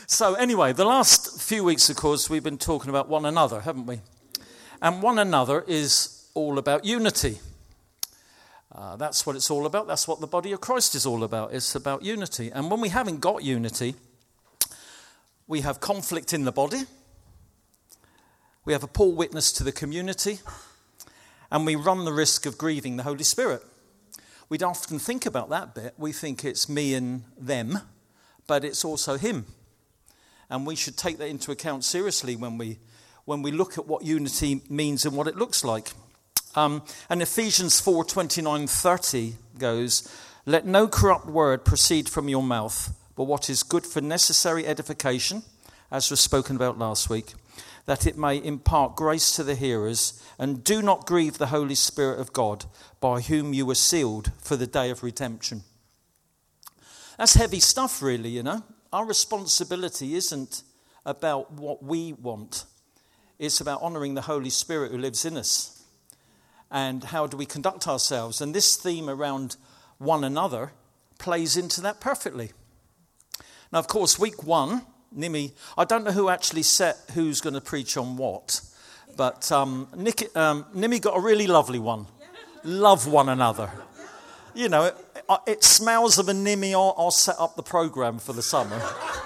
So anyway, the last few weeks, of course, we've been talking about one another, haven't we? And one another is all about unity. That's what it's all about. That's what the body of Christ is all about. It's about unity. And when we haven't got unity, we have conflict in the body. We have a poor witness to the community. And we run the risk of grieving the Holy Spirit. We don't often think about that bit. We think it's me and them, but it's also him. And we should take that into account seriously when we look at what unity means and what it looks like. And Ephesians 4:29-30 goes, "Let no corrupt word proceed from your mouth, but what is good for necessary edification, as was spoken about last week, that it may impart grace to the hearers, and do not grieve the Holy Spirit of God, by whom you were sealed for the day of redemption." That's heavy stuff, really, you know. Our responsibility isn't about what we want. It's about honouring the Holy Spirit who lives in us. And how do we conduct ourselves? And this theme around one another plays into that perfectly. Now, of course, week one, Nimi, I don't know who actually set who's going to preach on what, but Nimi got a really lovely one. Love one another. You know, it smells of a Nimi. I'll set up the program for the summer.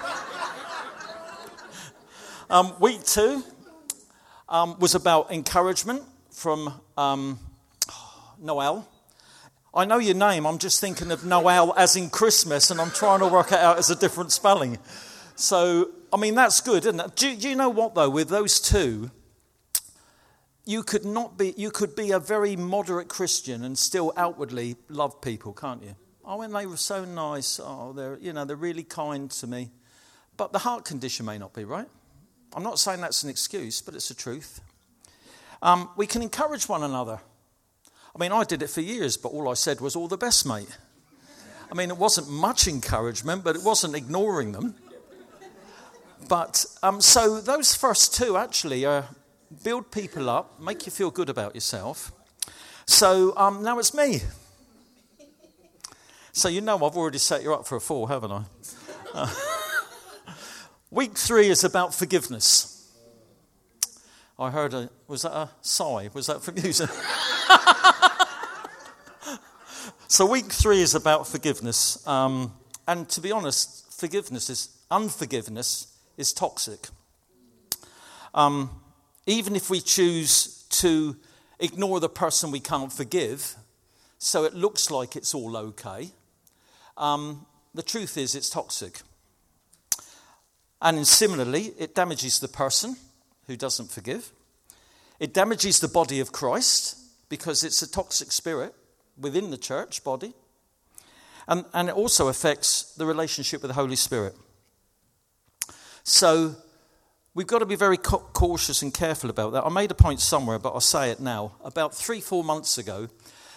Week two was about encouragement from Noel. I know your name. I'm just thinking of Noel as in Christmas, and I'm trying to work it out as a different spelling. So, I mean, that's good, isn't it? Do you know what, though? With those two, you could be a very moderate Christian and still outwardly love people, can't you? Oh, and they were so nice. Oh, they're really kind to me. But the heart condition may not be right. I'm not saying that's an excuse, but it's the truth. We can encourage one another. I mean, I did it for years, but all I said was, "All the best, mate." I mean, it wasn't much encouragement, but it wasn't ignoring them. But so those first two actually build people up, make you feel good about yourself. So now it's me. So you know I've already set you up for a fall, haven't I? Week 3 is about forgiveness. I heard was that a sigh? Was that from you? So week 3 is about forgiveness. And to be honest, unforgiveness is toxic. Even if we choose to ignore the person we can't forgive, so it looks like it's all okay, the truth is it's toxic. And similarly, it damages the person who doesn't forgive. It damages the body of Christ because it's a toxic spirit within the church body. And it also affects the relationship with the Holy Spirit. So we've got to be very cautious and careful about that. I made a point somewhere, but I'll say it now. About 3-4 months ago,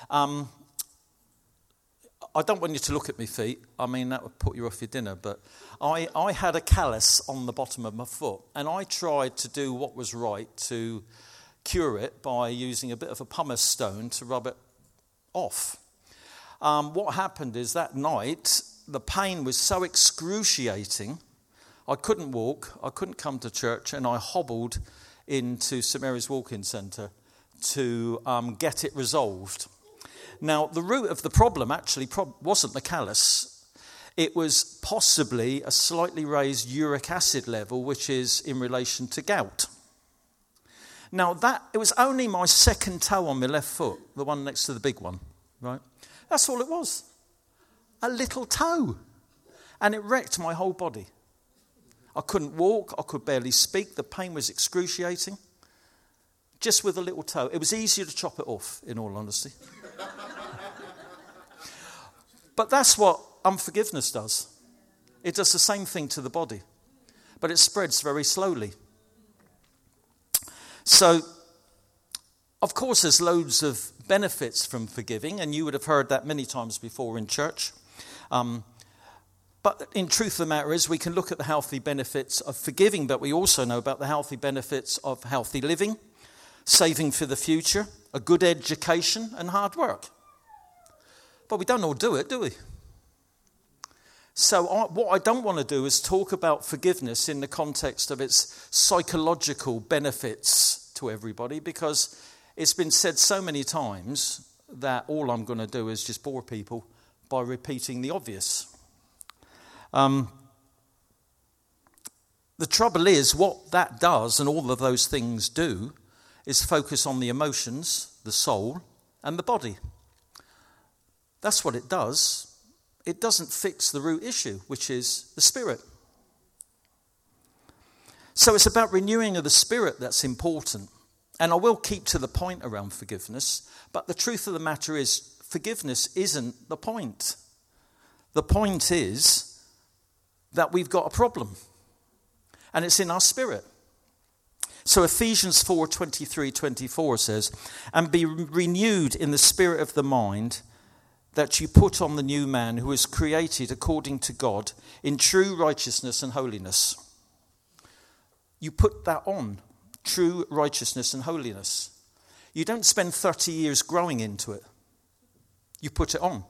I don't want you to look at my feet. I mean, that would put you off your dinner. But I had a callus on the bottom of my foot. And I tried to do what was right to cure it by using a bit of a pumice stone to rub it off. What happened is that night, the pain was so excruciating, I couldn't walk, I couldn't come to church, and I hobbled into St Mary's Walk-in Centre to get it resolved. Now, the root of the problem actually wasn't the callus. It was possibly a slightly raised uric acid level, which is in relation to gout. Now, it was only my second toe on my left foot, the one next to the big one, right? That's all it was. A little toe. And it wrecked my whole body. I couldn't walk, I could barely speak, the pain was excruciating. Just with a little toe. It was easier to chop it off, in all honesty. But that's what unforgiveness does. It does the same thing to the body. But it spreads very slowly. So, of course, there's loads of benefits from forgiving, and you would have heard that many times before in church. But in truth, the matter is we can look at the healthy benefits of forgiving, but we also know about the healthy benefits of healthy living, saving for the future, a good education, and hard work. But we don't all do it, do we? So what I don't want to do is talk about forgiveness in the context of its psychological benefits to everybody, because it's been said so many times that all I'm going to do is just bore people by repeating the obvious. The trouble is, what that does, and all of those things do, is focus on the emotions, the soul, and the body. That's what it does. It doesn't fix the root issue, which is the spirit. So it's about renewing of the spirit that's important. And I will keep to the point around forgiveness, but the truth of the matter is, forgiveness isn't the point. The point is that we've got a problem, and it's in our spirit. So Ephesians 4:23-24 says, "And be renewed in the spirit of the mind, that you put on the new man who is created according to God in true righteousness and holiness." You put that on, true righteousness and holiness. You don't spend 30 years growing into it. You put it on.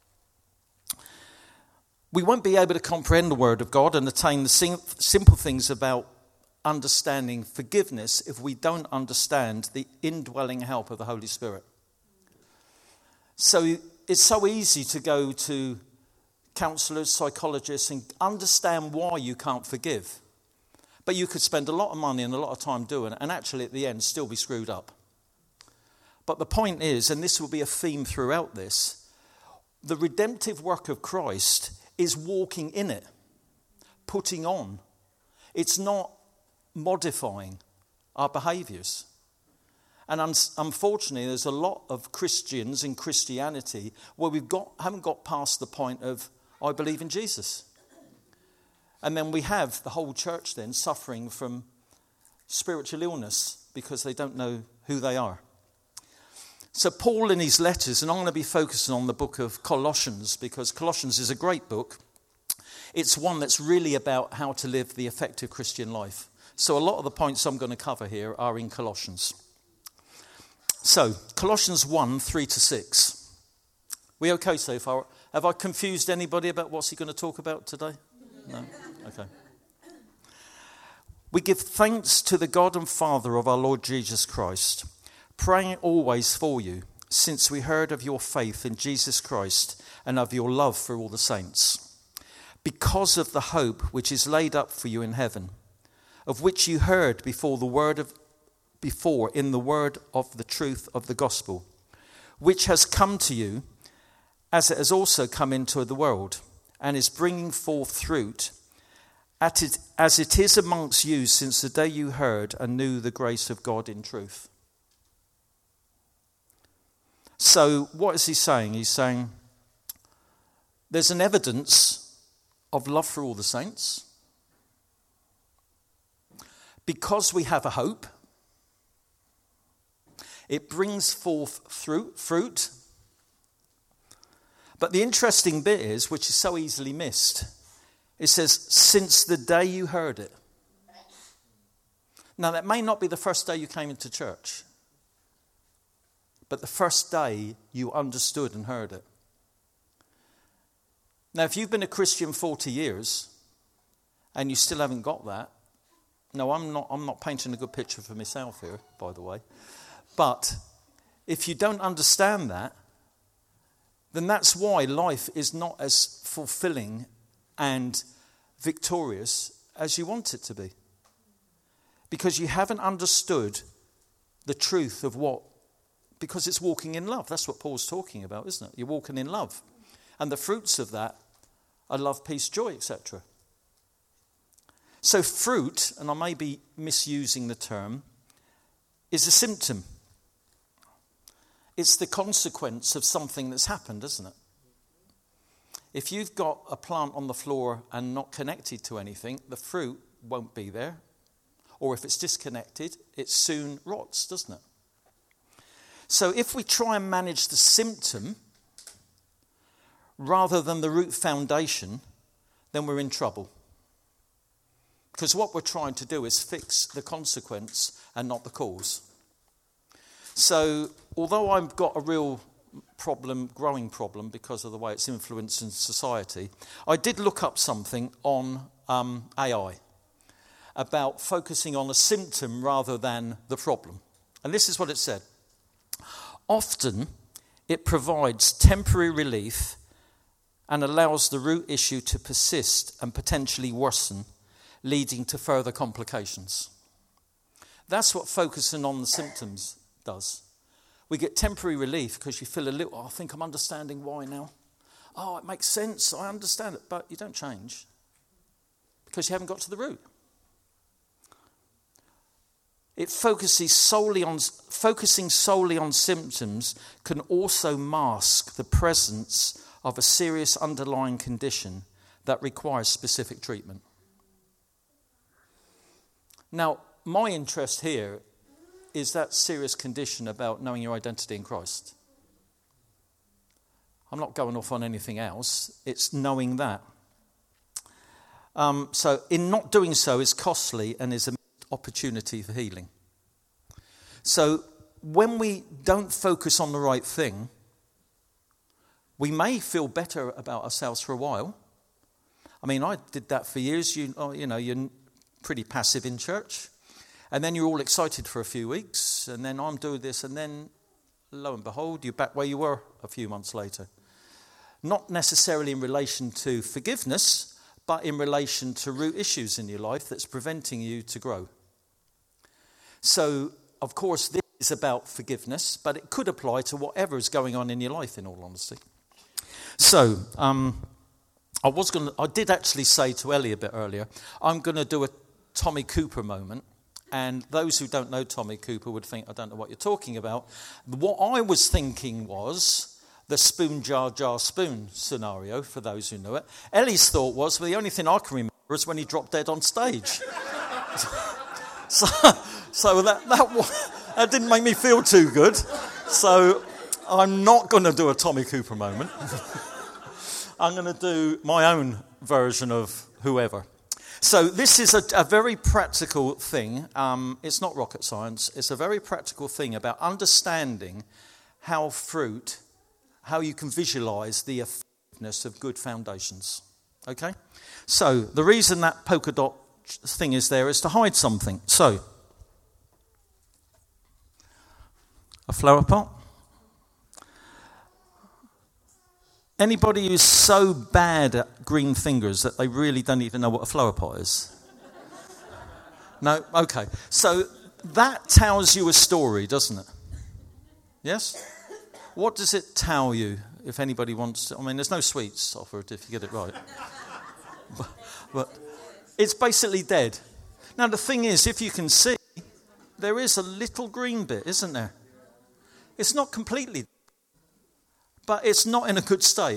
We won't be able to comprehend the word of God and attain the simple things about understanding forgiveness if we don't understand the indwelling help of the Holy Spirit. So it's so easy to go to counselors, psychologists, and understand why you can't forgive. But you could spend a lot of money and a lot of time doing it, and actually at the end still be screwed up. But the point is, and this will be a theme throughout this, the redemptive work of Christ is walking in it, putting on. It's not modifying our behaviours. And unfortunately, there's a lot of Christians in Christianity where haven't got past the point of, I believe in Jesus. And then we have the whole church then suffering from spiritual illness because they don't know who they are. So Paul in his letters, and I'm going to be focusing on the book of Colossians, because Colossians is a great book. It's one that's really about how to live the effective Christian life. So a lot of the points I'm going to cover here are in Colossians. So, Colossians 1:3-6. We okay so far? Have I confused anybody about what's he going to talk about today? No? Okay. "We give thanks to the God and Father of our Lord Jesus Christ, praying always for you, since we heard of your faith in Jesus Christ and of your love for all the saints, because of the hope which is laid up for you in heaven, of which you heard before in the word of the truth of the gospel, which has come to you, as it has also come into the world, and is bringing forth fruit, as it is amongst you since the day you heard and knew the grace of God in truth." So what is he saying? He's saying there's an evidence of love for all the saints. Because we have a hope, it brings forth fruit. But the interesting bit is, which is so easily missed, it says, since the day you heard it. Now, that may not be the first day you came into church, but the first day you understood and heard it. Now, if you've been a Christian 40 years and you still haven't got that, no, I'm not painting a good picture for myself here, by the way. But if you don't understand that, then that's why life is not as fulfilling and victorious as you want it to be. Because you haven't understood the truth of because it's walking in love. That's what Paul's talking about, isn't it? You're walking in love. And the fruits of that are love, peace, joy, etc. So fruit, and I may be misusing the term, is a symptom. It's the consequence of something that's happened, isn't it? If you've got a plant on the floor and not connected to anything, the fruit won't be there. Or if it's disconnected, it soon rots, doesn't it? So if we try and manage the symptom rather than the root foundation, then we're in trouble. Because what we're trying to do is fix the consequence and not the cause. So although I've got a real growing problem because of the way it's influencing society, I did look up something on AI about focusing on a symptom rather than the problem. And this is what it said. Often, it provides temporary relief and allows the root issue to persist and potentially worsen, leading to further complications. That's what focusing on the symptoms does. We get temporary relief because you feel a little, I think I'm understanding why now. Oh, it makes sense, I understand it, but you don't change because you haven't got to the root. Focusing solely on symptoms can also mask the presence of a serious underlying condition that requires specific treatment. Now, my interest here is that serious condition about knowing your identity in Christ. I'm not going off on anything else. It's knowing that. So in not doing so is costly and is a opportunity for healing. So when we don't focus on the right thing, we may feel better about ourselves for a while. I mean, I did that for years. You're pretty passive in church. And then you're all excited for a few weeks. And then I'm doing this. And then, lo and behold, you're back where you were a few months later. Not necessarily in relation to forgiveness, but in relation to root issues in your life that's preventing you to grow. So, of course, this is about forgiveness, but it could apply to whatever is going on in your life, in all honesty. So, I did actually say to Ellie a bit earlier, I'm going to do a Tommy Cooper moment. And those who don't know Tommy Cooper would think, I don't know what you're talking about. What I was thinking was the spoon, jar, jar, spoon scenario, for those who know it. Ellie's thought was, well, the only thing I can remember is when he dropped dead on stage. So that didn't make me feel too good. So I'm not going to do a Tommy Cooper moment. I'm going to do my own version of whoever. So this is a very practical thing. It's not rocket science. It's a very practical thing about understanding how you can visualize the effectiveness of good foundations. Okay? So the reason that polka dot thing is there is to hide something. So, a flower pot. Anybody who's so bad at green fingers that they really don't even know what a flower pot is? No? Okay. So that tells you a story, doesn't it? Yes? What does it tell you, if anybody wants to? I mean, there's no sweets offered if you get it right. But it's basically dead. Now, the thing is, if you can see, there is a little green bit, isn't there? It's not completely dead. But it's not in a good state.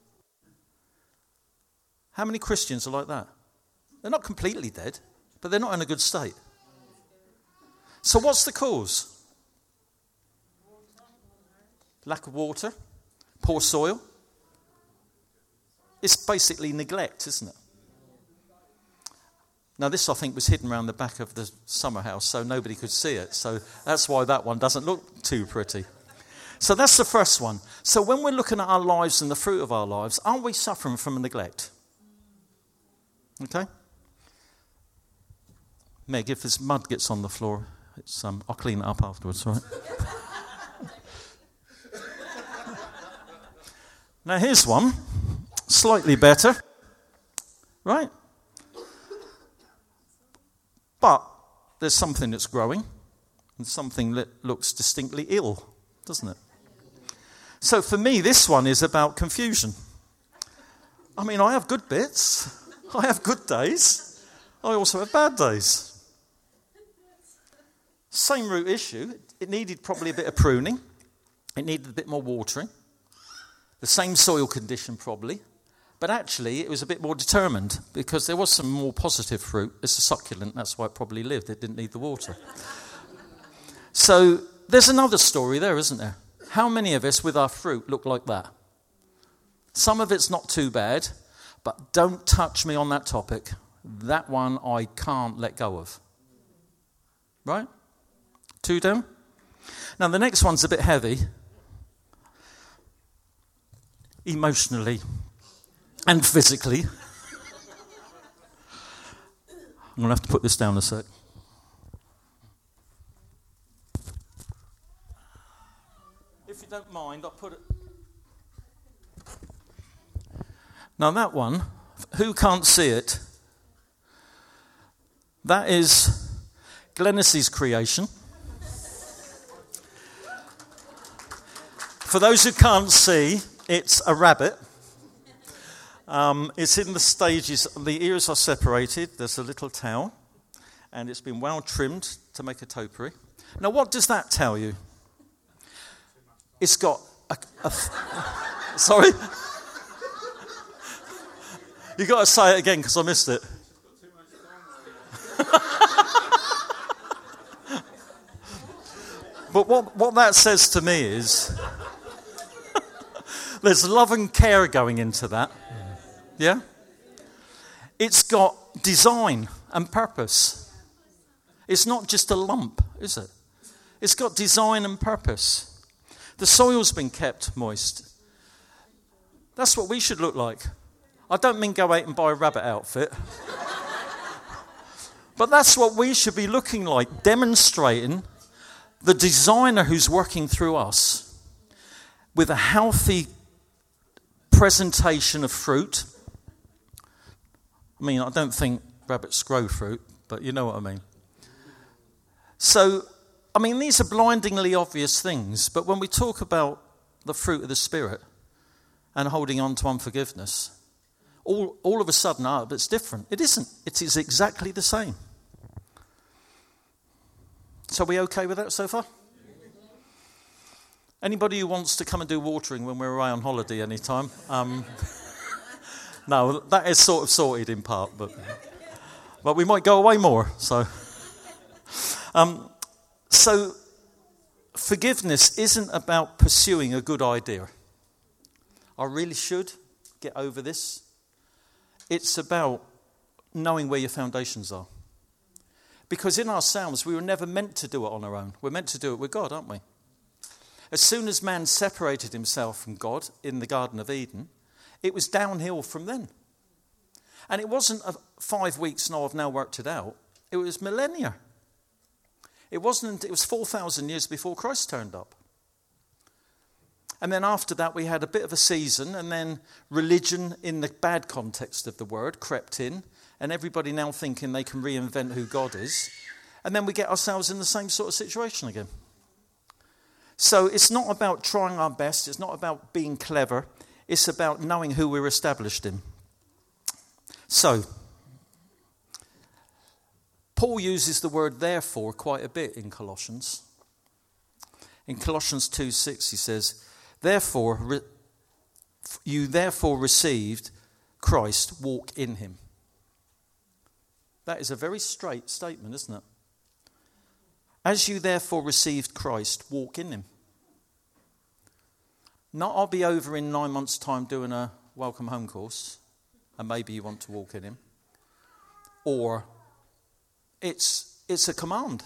How many Christians are like that? They're not completely dead, but they're not in a good state. So what's the cause? Lack of water, poor soil. It's basically neglect, isn't it? Now this, I think, was hidden around the back of the summer house, so nobody could see it. So that's why that one doesn't look too pretty. So that's the first one. So when we're looking at our lives and the fruit of our lives, aren't we suffering from neglect? Okay? Meg, if this mud gets on the floor, I'll clean it up afterwards, all right? Now here's one, slightly better, right? But there's something that's growing and something that looks distinctly ill, doesn't it? So for me, this one is about confusion. I mean, I have good bits. I have good days. I also have bad days. Same root issue. It needed probably a bit of pruning. It needed a bit more watering. The same soil condition probably. But actually, it was a bit more determined because there was some more positive fruit. It's a succulent. That's why it probably lived. It didn't need the water. So there's another story there, isn't there? How many of us with our fruit look like that? Some of it's not too bad, but don't touch me on that topic. That one I can't let go of. Right? 2 down? Now the next one's a bit heavy. emotionally and physically. I'm going to have to put this down a sec. If you don't mind, I'll put it... Now that one, who can't see it? That is Glennis's creation. For those who can't see, it's a rabbit. It's in the stages. The ears are separated. There's a little tail. And it's been well trimmed to make a topiary. Now, what does that tell you? It's got a sorry? You got to say it again because I missed it. But what that says to me is there's love and care going into that. Yeah? It's got design and purpose. It's not just a lump, is it? It's got design and purpose. The soil's been kept moist. That's what we should look like. I don't mean go out and buy a rabbit outfit. But that's what we should be looking like, demonstrating the designer who's working through us with a healthy presentation of fruit. I mean, I don't think rabbits grow fruit, but you know what I mean. So, I mean, these are blindingly obvious things, but when we talk about the fruit of the Spirit and holding on to unforgiveness, all of a sudden, but it's different. It isn't. It is exactly the same. So are we okay with that so far? Anybody who wants to come and do watering when we're away on holiday anytime? No, that is sort of sorted in part, but we might go away more. So forgiveness isn't about pursuing a good idea. I really should get over this. It's about knowing where your foundations are. Because in ourselves, we were never meant to do it on our own. We're meant to do it with God, aren't we? As soon as man separated himself from God in the Garden of Eden, it was downhill from then. And it wasn't 5 weeks, no, I've now worked it out. It was millennia. It was 4,000 years before Christ turned up. And then after that, we had a bit of a season, and then religion, in the bad context of the word, crept in, and everybody now thinking they can reinvent who God is. And then we get ourselves in the same sort of situation again. So it's not about trying our best. It's not about being clever. It's about knowing who we're established in. So, Paul uses the word therefore quite a bit in Colossians. In Colossians 2:6 he says, you therefore received Christ, walk in him. That is a very straight statement, isn't it? As you therefore received Christ, walk in him. Not I'll be over in 9 months' time doing a welcome home course, and maybe you want to walk in him. Or it's a command.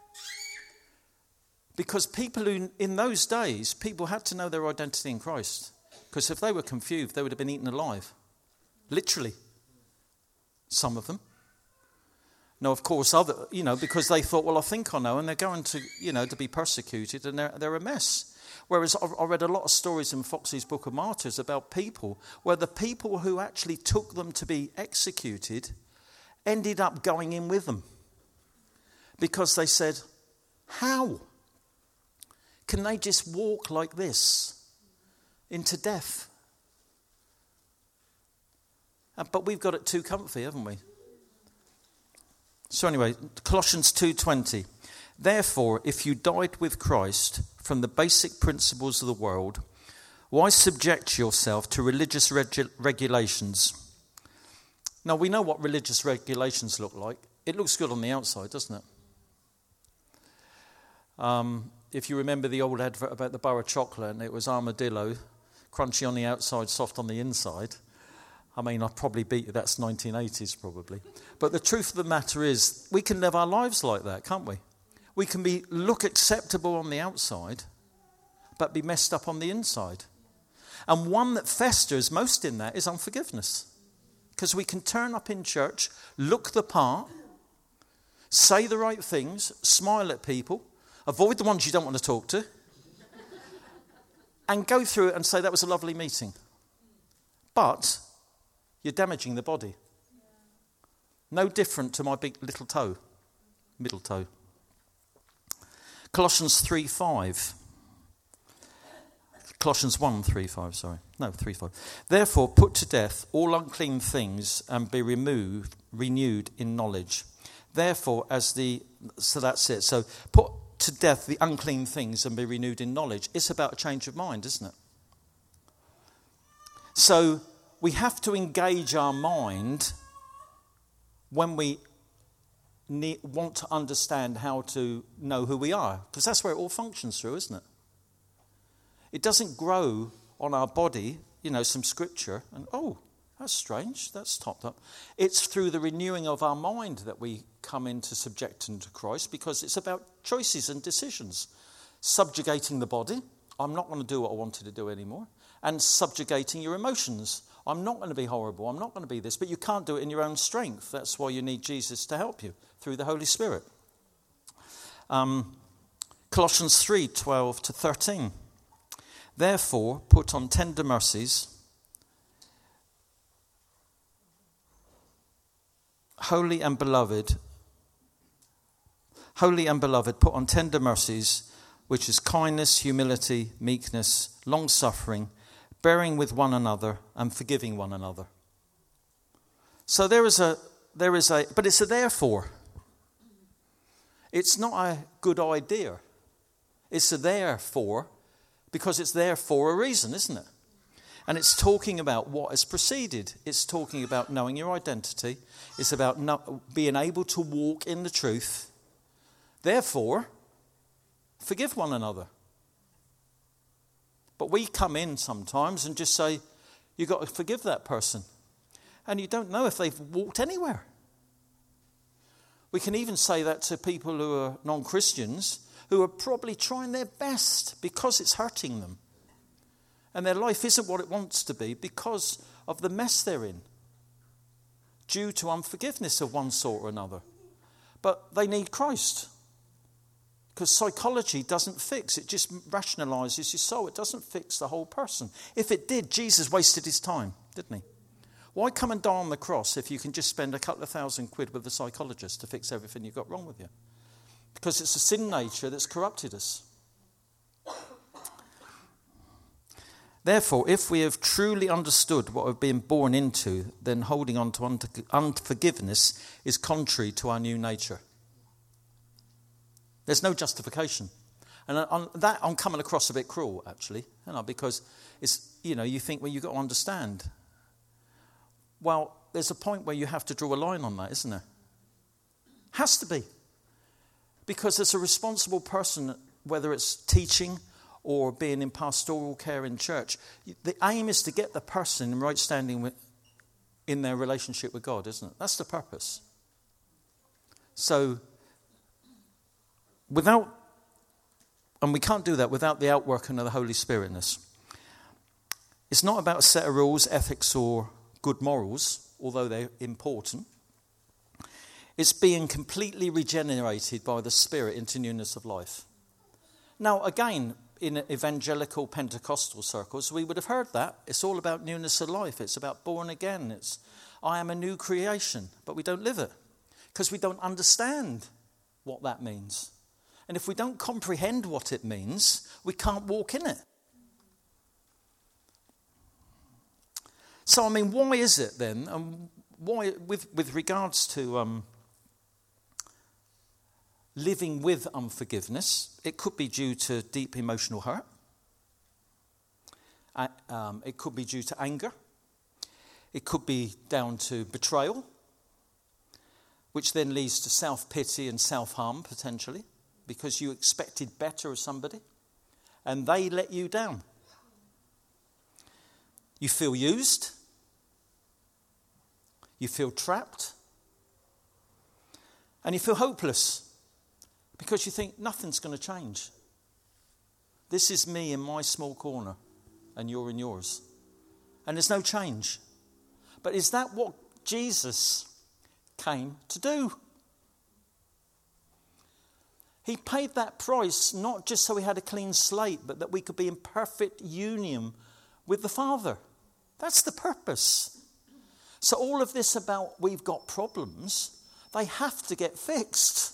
Because people who, in those days, people had to know their identity in Christ. Because if they were confused, they would have been eaten alive. Literally. Some of them. No, of course, because they thought, well, I think I know, and they're going to, to be persecuted, and they're a mess. Whereas I read a lot of stories in Foxe's Book of Martyrs about people where the people who actually took them to be executed ended up going in with them. Because they said, how can they just walk like this into death? But we've got it too comfy, haven't we? So anyway, Colossians 2:20. Therefore, if you died with Christ from the basic principles of the world, why subject yourself to religious regulations? Now, we know what religious regulations look like. It looks good on the outside, doesn't it? If you remember the old advert about the bar of chocolate, and it was armadillo, crunchy on the outside, soft on the inside. I mean, I probably beat you. That's 1980s probably. But the truth of the matter is, we can live our lives like that, can't we? We can look acceptable on the outside, but be messed up on the inside. And one that festers most in that is unforgiveness. Because we can turn up in church, look the part, say the right things, smile at people, avoid the ones you don't want to talk to, and go through it and say that was a lovely meeting. But you're damaging the body. No different to my big little toe, middle toe. Colossians 3:5. Colossians 1:3-5, sorry. No, 3:5. Therefore, put to death all unclean things and be renewed in knowledge. Therefore, so that's it. So, put to death the unclean things and be renewed in knowledge. It's about a change of mind, isn't it? So, we have to engage our mind when we want to understand how to know who we are. Because that's where it all functions through, isn't it? It doesn't grow on our body, some scripture, and that's strange, that's topped up. It's through the renewing of our mind that we come into subjection to Christ, because it's about choices and decisions. Subjugating the body, I'm not going to do what I wanted to do anymore, and subjugating your emotions. I'm not going to be horrible, I'm not going to be this, but you can't do it in your own strength. That's why you need Jesus to help you through the Holy Spirit. Colossians 3:12-13. Therefore, put on tender mercies, holy and beloved, put on tender mercies, which is kindness, humility, meekness, long-suffering, bearing with one another and forgiving one another. So but it's a therefore. It's not a good idea. It's a therefore, because it's there for a reason, isn't it? And it's talking about what has preceded. It's talking about knowing your identity. It's about being able to walk in the truth. Therefore, forgive one another. But we come in sometimes and just say, you've got to forgive that person. And you don't know if they've walked anywhere. We can even say that to people who are non-Christians, who are probably trying their best because it's hurting them. And their life isn't what it wants to be because of the mess they're in, due to unforgiveness of one sort or another. But they need Christ. Because psychology doesn't fix, it just rationalizes your soul. It doesn't fix the whole person. If it did, Jesus wasted his time, didn't he? Why come and die on the cross if you can just spend a couple of £1,000 with a psychologist to fix everything you've got wrong with you? Because it's a sin nature that's corrupted us. Therefore, if we have truly understood what we've been born into, then holding on to unforgiveness is contrary to our new nature. There's no justification. And on that, I'm coming across a bit cruel, actually, because it's, you think, well, you've got to understand. Well, there's a point where you have to draw a line on that, isn't there? Has to be. Because as a responsible person, whether it's teaching or being in pastoral care in church, the aim is to get the person in right standing in their relationship with God, isn't it? That's the purpose. So, we can't do that without the outworking of the Holy Spirit in us. It's not about a set of rules, ethics, or good morals, although they're important. It's being completely regenerated by the Spirit into newness of life. Now, again, in evangelical Pentecostal circles, we would have heard that. It's all about newness of life. It's about born again. It's, I am a new creation, but we don't live it because we don't understand what that means. And if we don't comprehend what it means, we can't walk in it. So, why is it then, and why, with regards to living with unforgiveness, it could be due to deep emotional hurt. It could be due to anger. It could be down to betrayal, which then leads to self-pity and self-harm, potentially, because you expected better of somebody, and they let you down. You feel used. You feel trapped. And you feel hopeless. Because you think nothing's going to change. This is me in my small corner. and you're in yours. And there's no change. But is that what Jesus came to do? He paid that price not just so we had a clean slate, but that we could be in perfect union with the Father. That's the purpose. So all of this about we've got problems, they have to get fixed.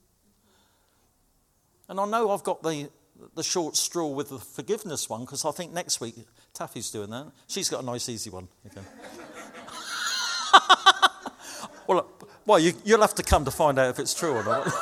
And I know I've got the short straw with the forgiveness one, because I think next week Taffy's doing that. She's got a nice easy one. Okay. Well, you'll have to come to find out if it's true or not.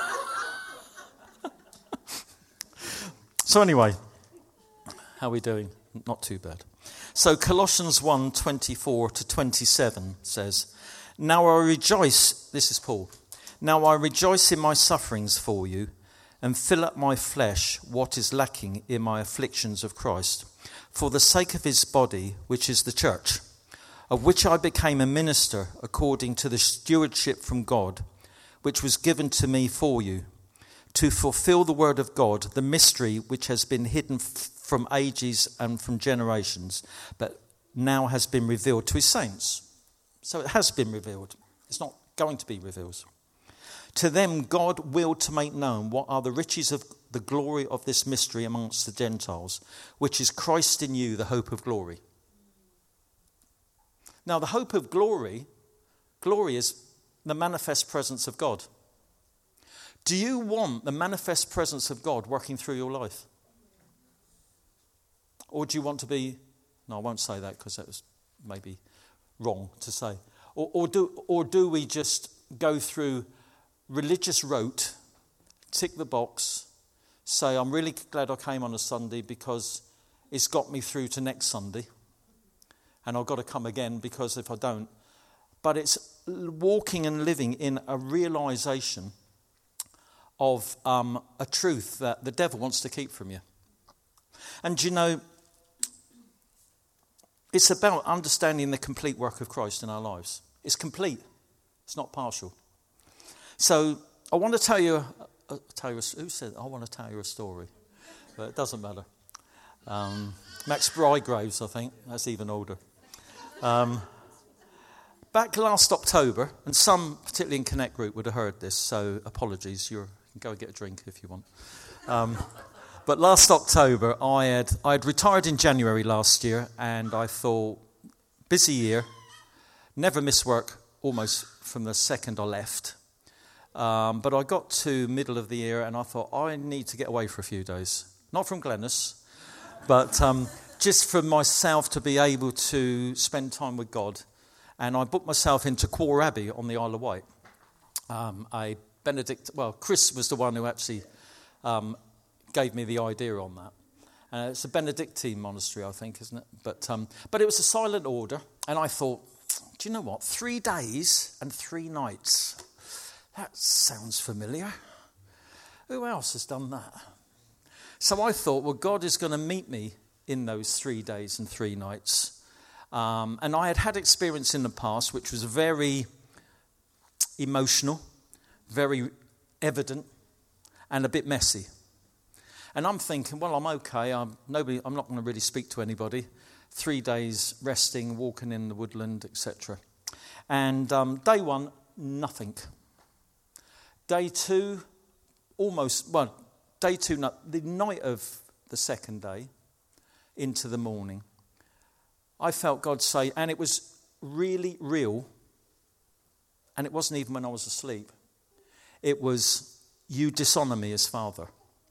So anyway, how are we doing? Not too bad. So Colossians 1:24-27 says, "Now I rejoice," this is Paul, "now I rejoice in my sufferings for you, and fill up my flesh what is lacking in my afflictions of Christ, for the sake of his body, which is the church, of which I became a minister according to the stewardship from God, which was given to me for you, to fulfill the word of God, the mystery which has been hidden from ages and from generations, but now has been revealed to his saints." So it has been revealed. It's not going to be revealed. "To them God willed to make known what are the riches of the glory of this mystery amongst the Gentiles, which is Christ in you, the hope of glory." Now, the hope of glory is the manifest presence of God. Do you want the manifest presence of God working through your life? Or do you want to be... No, I won't say that because that was maybe wrong to say. Or do we just go through religious rote, tick the box, say, I'm really glad I came on a Sunday because it's got me through to next Sunday, and I've got to come again because if I don't. But it's walking and living in a realization of a truth that the devil wants to keep from you. And you know, it's about understanding the complete work of Christ in our lives. It's complete. It's not partial. So I want to tell you, who said I want to tell you a story? But it doesn't matter. Max Bridegraves, I think. That's even older. Back last October, and some, particularly in Connect Group, would have heard this, so apologies. You can go and get a drink if you want. But last October, I had retired in January last year, and I thought, busy year, never miss work almost from the second I left. But I got to middle of the year, and I thought, I need to get away for a few days. Not from Glennis, but just for myself to be able to spend time with God. And I booked myself into Quor Abbey on the Isle of Wight. Chris was the one who actually gave me the idea on that. It's a Benedictine monastery, I think, isn't it? But it was a silent order, and I thought, do you know what? 3 days and 3 nights. That sounds familiar. Who else has done that? So I thought, well, God is going to meet me in those 3 days and 3 nights. And I had experience in the past, which was very emotional, very evident, and a bit messy. And I'm thinking, well, I'm okay. I'm not going to really speak to anybody. 3 days resting, walking in the woodland, etc. And day 1, nothing. Day 2, the night of the second day into the morning, I felt God say, and it was really real, and it wasn't even when I was asleep. It was, you dishonour me as Father.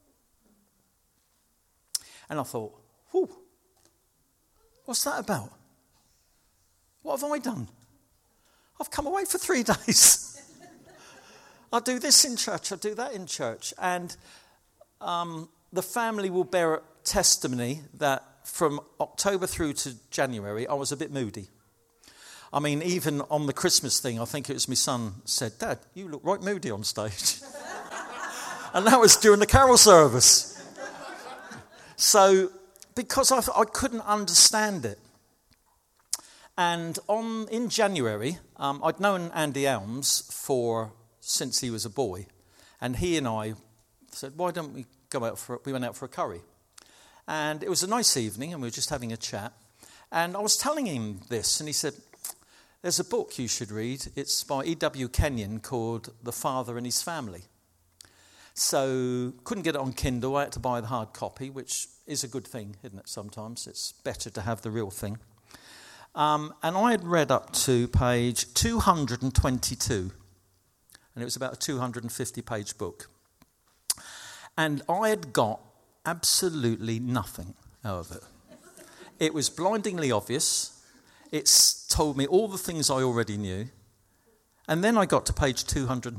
And I thought, whew, what's that about? What have I done? I've come away for 3 days. I do this in church, I do that in church. And the family will bear testimony that from October through to January, I was a bit moody. I mean, even on the Christmas thing, I think it was my son said, Dad, you look right moody on stage. And that was during the carol service. So, because I couldn't understand it. And in January, I'd known Andy Elms since he was a boy. And he and I said, why don't we we went out for a curry. And it was a nice evening, and we were just having a chat. And I was telling him this, and he said, there's a book you should read. It's by E.W. Kenyon called The Father and His Family. So, couldn't get it on Kindle. I had to buy the hard copy, which is a good thing, isn't it, sometimes? It's better to have the real thing. And I had read up to page 222, and it was about a 250-page book. And I had got absolutely nothing out of it. It was blindingly obvious. It's told me all the things I already knew. And then I got to page 200.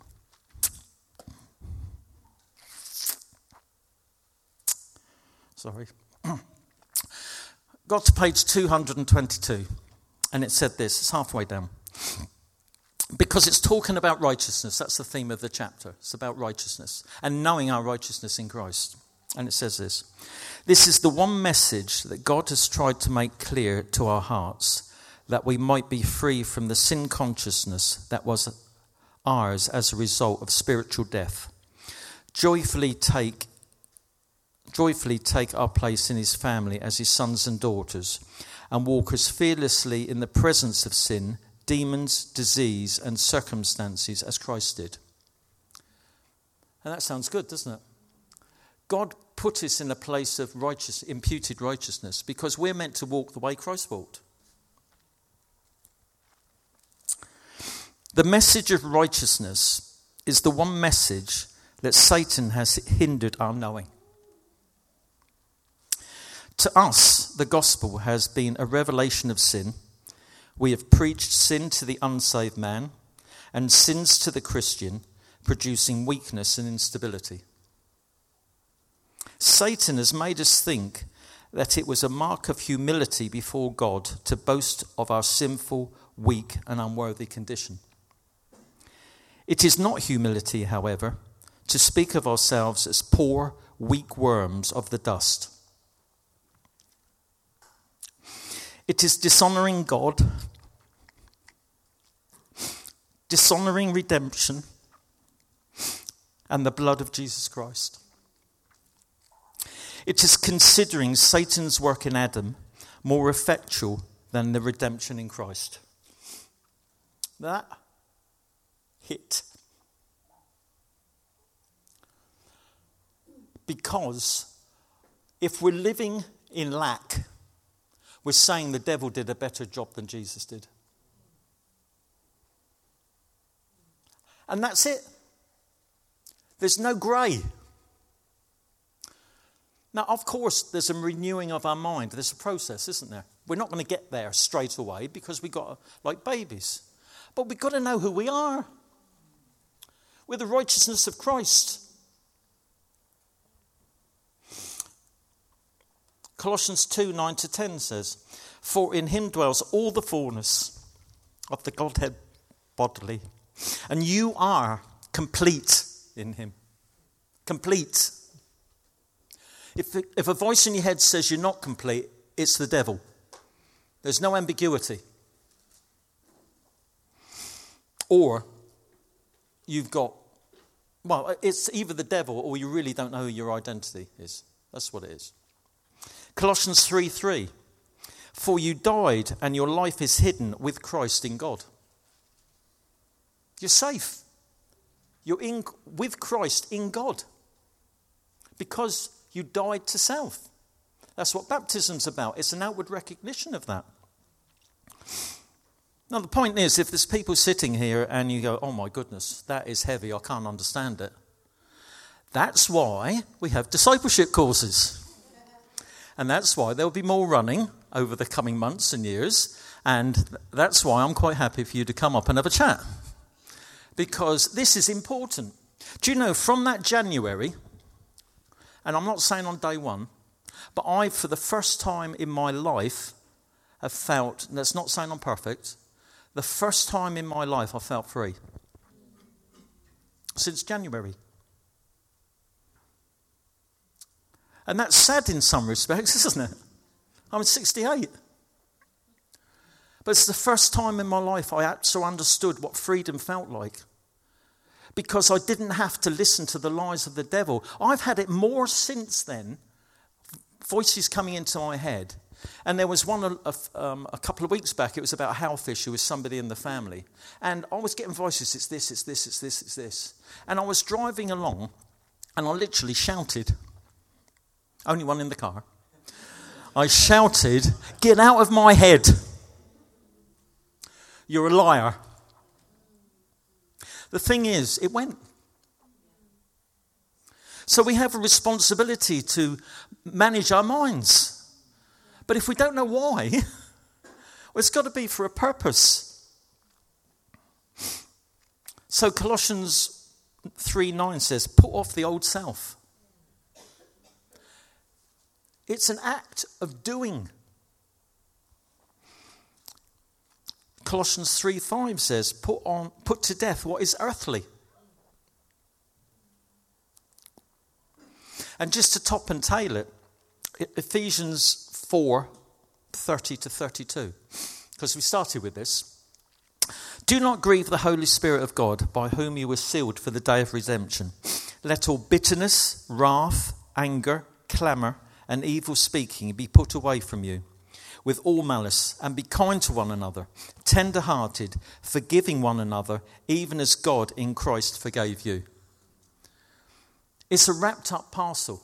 Sorry. Got to page 222, and it said this. It's halfway down. Because it's talking about righteousness. That's the theme of the chapter. It's about righteousness and knowing our righteousness in Christ. And it says this. This is the one message that God has tried to make clear to our hearts, that we might be free from the sin consciousness that was ours as a result of spiritual death. Joyfully take our place in his family as his sons and daughters, and walk as fearlessly in the presence of sin, demons, disease, and circumstances as Christ did. And that sounds good, doesn't it? God put us in a place of imputed righteousness because we're meant to walk the way Christ walked. The message of righteousness is the one message that Satan has hindered our knowing. To us, the gospel has been a revelation of sin. We have preached sin to the unsaved man and sins to the Christian, producing weakness and instability. Satan has made us think that it was a mark of humility before God to boast of our sinful, weak, and unworthy condition. It is not humility, however, to speak of ourselves as poor, weak worms of the dust. It is dishonoring God, dishonoring redemption, and the blood of Jesus Christ. It is considering Satan's work in Adam more effectual than the redemption in Christ. That hit. Because if we're living in lack, we're saying the devil did a better job than Jesus did. And that's it. There's no grey. Now, of course, there's a renewing of our mind. There's a process, isn't there? We're not going to get there straight away because we've got like babies. But we've got to know who we are. We're the righteousness of Christ. Colossians 2:9-10 says, "For in him dwells all the fullness of the Godhead bodily, and you are complete in him." Complete. If a voice in your head says you're not complete, it's the devil. There's no ambiguity. Or you've got, well, it's either the devil or you really don't know who your identity is. That's what it is. Colossians 3:3, "For you died and your life is hidden with Christ in God." You're safe. You're with Christ in God because you died to self. That's what baptism's about. It's an outward recognition of that. Now, the point is, if there's people sitting here and you go, "Oh my goodness, that is heavy, I can't understand it." That's why we have discipleship courses. And that's why there'll be more running over the coming months and years. And that's why I'm quite happy for you to come up and have a chat. Because this is important. Do you know, from that January, and I'm not saying on day one, but I, for the first time in my life, have felt, and that's not saying I'm perfect, the first time in my life I felt free. Since January. And that's sad in some respects, isn't it? I'm 68. But it's the first time in my life I actually understood what freedom felt like. Because I didn't have to listen to the lies of the devil. I've had it more since then, voices coming into my head. And there was one a couple of weeks back. It was about a health issue with somebody in the family. And I was getting voices, it's this, it's this, it's this, it's this. And I was driving along, and I literally shouted. Only one in the car. I shouted, "Get out of my head. You're a liar." The thing is, it went. So we have a responsibility to manage our minds. But if we don't know why, well, it's got to be for a purpose. So Colossians 3:9 says, put off the old self. It's an act of doing. Colossians 3:5 says, put to death what is earthly. And just to top and tail it, Ephesians 4:30-32, because we started with this. Do not grieve the Holy Spirit of God, by whom you were sealed for the day of redemption. Let all bitterness, wrath, anger, clamour, and evil speaking be put away from you, with all malice, and be kind to one another, tender-hearted, forgiving one another, even as God in Christ forgave you. It's a wrapped up parcel.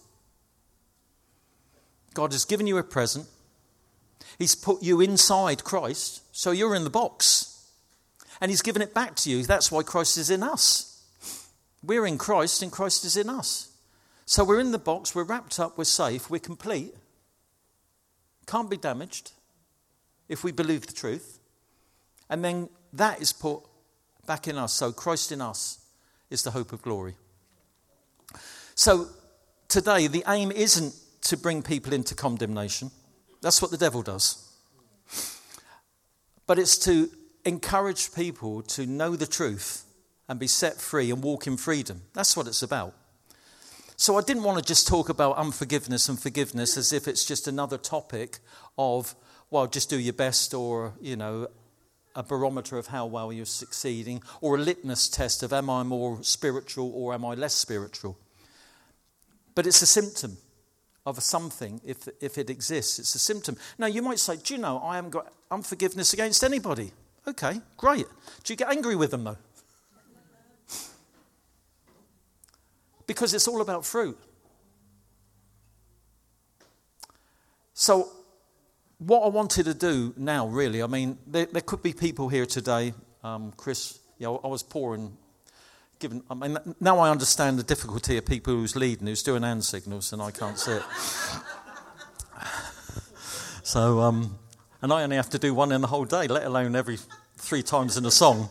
God has given you a present. He's put you inside Christ, so you're in the box. And he's given it back to you. That's why Christ is in us. We're in Christ and Christ is in us. So we're in the box, we're wrapped up, we're safe, we're complete. Can't be damaged if we believe the truth. And then that is put back in us. So Christ in us is the hope of glory. So today the aim isn't to bring people into condemnation. That's what the devil does. But it's to encourage people to know the truth and be set free and walk in freedom. That's what it's about. So I didn't want to just talk about unforgiveness and forgiveness as if it's just another topic of, well, just do your best, or, a barometer of how well you're succeeding, or a litmus test of am I more spiritual or am I less spiritual. But it's a symptom of something, if it exists. It's a symptom. Now, you might say, do you know, I haven't got unforgiveness against anybody. Okay, great. Do you get angry with them, though? Because it's all about fruit. So, what I wanted to do now, really, there could be people here today, Chris, I was poor and given, now I understand the difficulty of people who's leading, who's doing hand signals, and I can't see it. So, and I only have to do one in the whole day, let alone every 3 times in a song.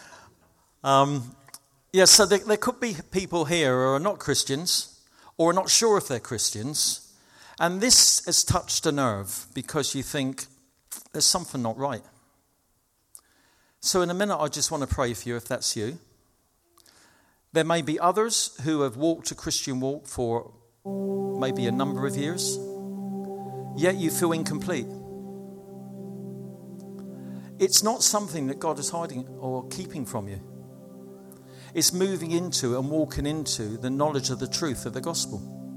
So there could be people here who are not Christians, or are not sure if they're Christians, and this has touched a nerve because you think there's something not right. So in a minute, I just want to pray for you if that's you. There may be others who have walked a Christian walk for maybe a number of years, yet you feel incomplete. It's not something that God is hiding or keeping from you. It's moving into and walking into the knowledge of the truth of the gospel.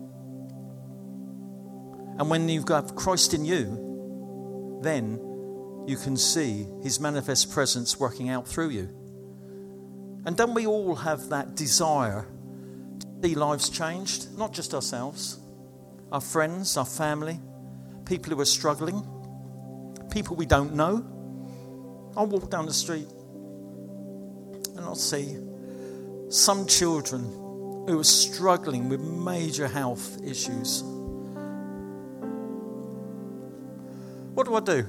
And when you've got Christ in you, then you can see his manifest presence working out through you. And don't we all have that desire to see lives changed? Not just ourselves, our friends, our family, people who are struggling, people we don't know. I'll walk down the street and I'll see some children who are struggling with major health issues. What do?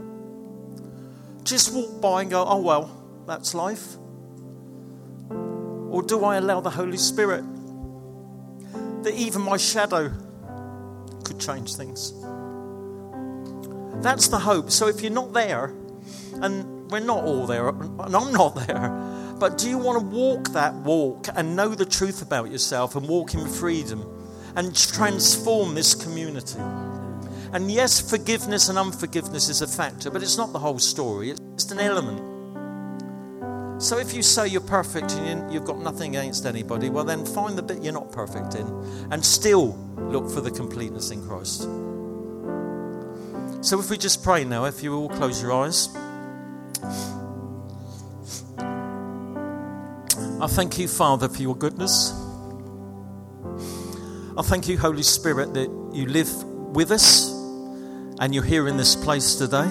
Just walk by and go, oh well, that's life? Or do I allow the Holy Spirit that even my shadow could change things? That's the hope. So if you're not there, and we're not all there, and I'm not there, but do you want to walk that walk and know the truth about yourself and walk in freedom and transform this community? And yes, forgiveness and unforgiveness is a factor, but it's not the whole story. It's just an element. So if you say you're perfect and you've got nothing against anybody, well then find the bit you're not perfect in and still look for the completeness in Christ. So if we just pray now, if you all close your eyes. I thank you, Father, for your goodness. I thank you, Holy Spirit, that you live with us and you're here in this place today.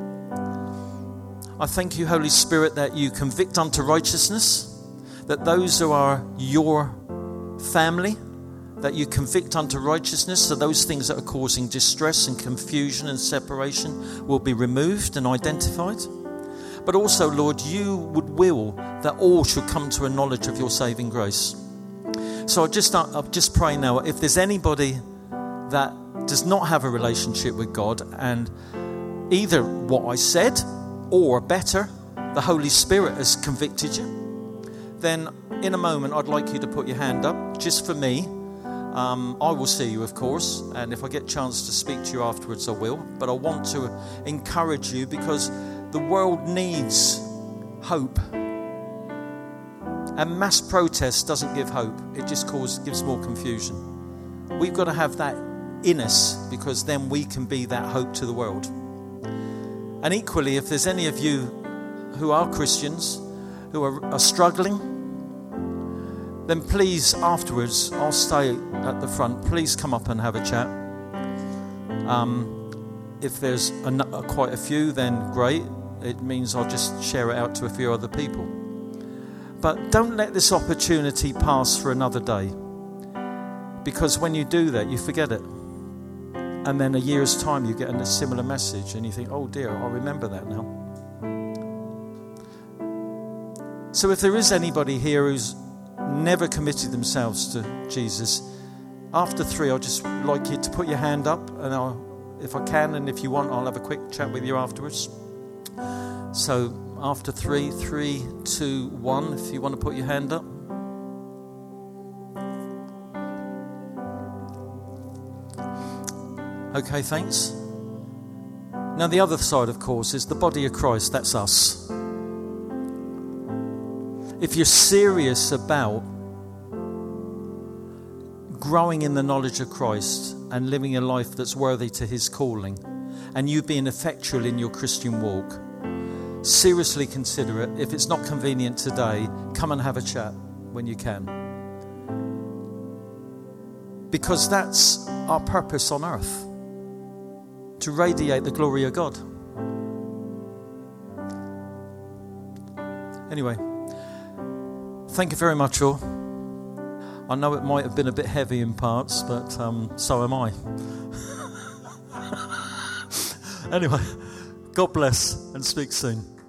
I thank you, Holy Spirit, that you convict unto righteousness, that those who are your family, that you convict unto righteousness, so those things that are causing distress and confusion and separation will be removed and identified. But also, Lord, you would will that all should come to a knowledge of your saving grace. So I'll just pray now, if there's anybody that does not have a relationship with God, and either what I said or better, the Holy Spirit has convicted you, then in a moment I'd like you to put your hand up just for me. I will see you, of course, and if I get a chance to speak to you afterwards, I will. But I want to encourage you, because the world needs hope. And mass protest doesn't give hope. It just gives more confusion. We've got to have that in us, because then we can be that hope to the world. And equally, if there's any of you who are Christians, who are struggling, then please, afterwards, I'll stay at the front. Please come up and have a chat. If there's quite a few, then great. It means I'll just share it out to a few other people. But don't let this opportunity pass for another day, because when you do that, you forget it. And then a year's time, you get a similar message and you think, oh dear, I'll remember that now. So if there is anybody here who's never committed themselves to Jesus, after 3, I'd just like you to put your hand up, and if I can, and if you want, I'll have a quick chat with you afterwards. So after 3, 2, 1, if you want to put your hand up. Okay, thanks. Now the other side, of course, is the body of Christ. That's us. If you're serious about growing in the knowledge of Christ and living a life that's worthy to his calling, and you being effectual in your Christian walk, seriously consider it. If it's not convenient today, come and have a chat when you can. Because that's our purpose on earth, to radiate the glory of God. Anyway, thank you very much, all. I know it might have been a bit heavy in parts, but so am I. Anyway, God bless and speak soon.